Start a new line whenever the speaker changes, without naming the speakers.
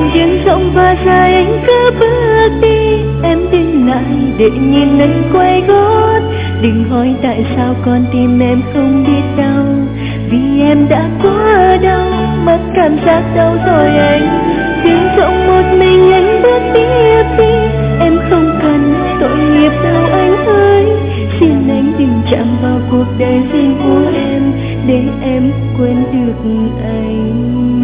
dừng rộng và dài anh cứ bước đi. Em dừng lại để nhìn anh quay gót. Đừng hỏi tại sao con tim em không biết đau, vì em đã quá đau, mất cảm giác đau rồi anh. Dừng rộng một mình anh bước tiếp đi. Em không cần tội nghiệp đâu anh ơi. Xin anh đừng chạm vào cuộc đời riêng của em, để em quên được anh.